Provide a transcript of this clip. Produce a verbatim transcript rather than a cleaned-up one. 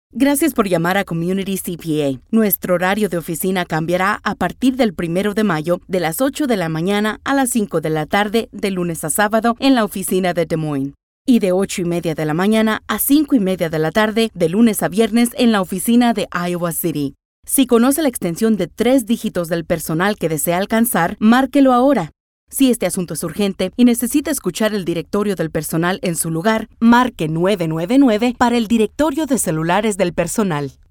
Gracias por llamar a Community C P A. Nuestro horario de oficina cambiará a partir del primero de mayo de las ocho de la mañana a las cinco de la tarde de lunes a sábado en la oficina de Des Moines y de ocho y media de la mañana a cinco y media de la tarde de lunes a viernes en la oficina de Iowa City. Si conoce la extensión de tres dígitos del personal que desea alcanzar, márquelo ahora. Si este asunto es urgente y necesita escuchar el directorio del personal en su lugar, marque nueve nueve nueve para el directorio de celulares del personal.